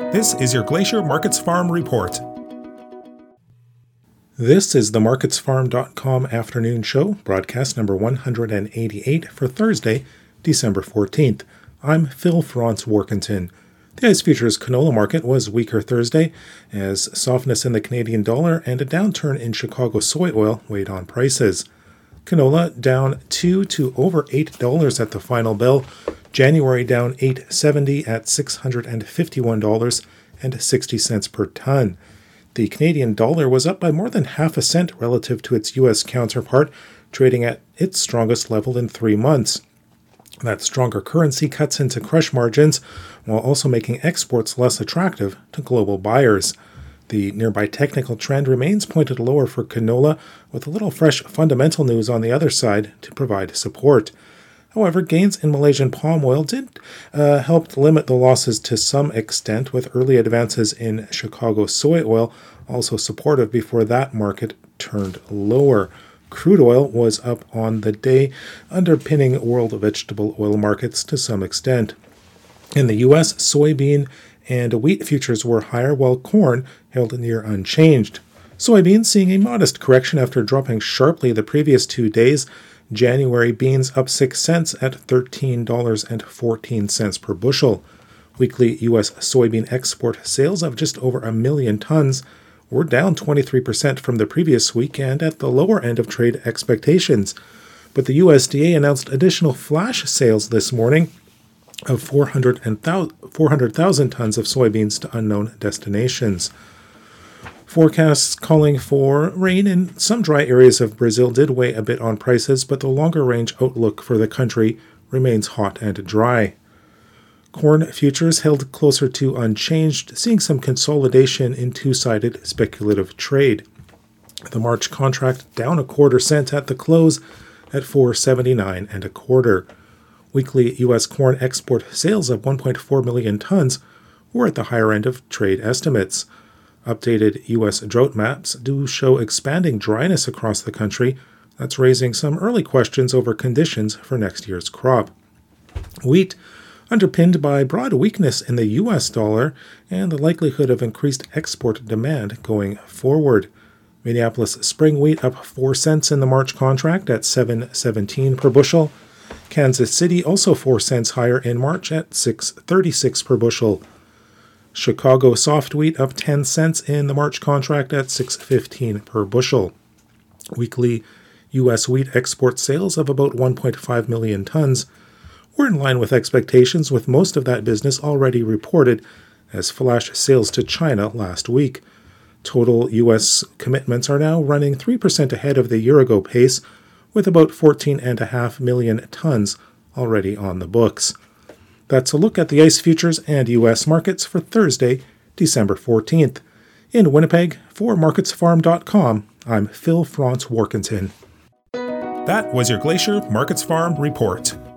This is your Glacier Markets Farm Report. This is the MarketsFarm.com afternoon show, broadcast number 188 for Thursday, December 14th. I'm Phil Franz-Warkentin. The ICE Futures canola market was weaker Thursday as softness in the Canadian dollar and a downturn in Chicago soy oil weighed on prices. Canola down $2 to over $8 at the final bell. January down $8.70 at $651.60 per ton. The Canadian dollar was up by more than half a cent relative to its U.S. counterpart, trading at its strongest level in 3 months. That stronger currency cuts into crush margins while also making exports less attractive to global buyers. The nearby technical trend remains pointed lower for canola, with a little fresh fundamental news on the other side to provide support. However, gains in Malaysian palm oil did help limit the losses to some extent, with early advances in Chicago soy oil also supportive before that market turned lower. Crude oil was up on the day, underpinning world vegetable oil markets to some extent. In the U.S., soybean and wheat futures were higher, while corn held near unchanged. Soybeans seeing a modest correction after dropping sharply the previous 2 days. January beans up 6 cents at $13.14 per bushel. Weekly U.S. soybean export sales of just over 1 million tons were down 23% from the previous week and at the lower end of trade expectations. But the USDA announced additional flash sales this morning of 400,000 tons of soybeans to unknown destinations. Forecasts calling for rain in some dry areas of Brazil did weigh a bit on prices, but the longer-range outlook for the country remains hot and dry. Corn futures held closer to unchanged, seeing some consolidation in two-sided speculative trade. The March contract down a quarter cent at the close at $4.79 1/4. Weekly U.S. corn export sales of 1.4 million tons were at the higher end of trade estimates. Updated U.S. drought maps do show expanding dryness across the country. That's raising some early questions over conditions for next year's crop. Wheat, underpinned by broad weakness in the U.S. dollar and the likelihood of increased export demand going forward. Minneapolis spring wheat up 4 cents in the March contract at $7.17 per bushel. Kansas City also 4 cents higher in March at $6.36 per bushel. Chicago soft wheat up 10 cents in the March contract at $6.15 per bushel. Weekly U.S. wheat export sales of about 1.5 million tons were in line with expectations, with most of that business already reported as flash sales to China last week. Total U.S. commitments are now running 3% ahead of the year-ago pace, with about 14.5 million tons already on the books. That's a look at the ICE futures and U.S. markets for Thursday, December 14th. In Winnipeg, for MarketsFarm.com, I'm Phil Franz-Warkentin. That was your Glacier Markets Farm Report.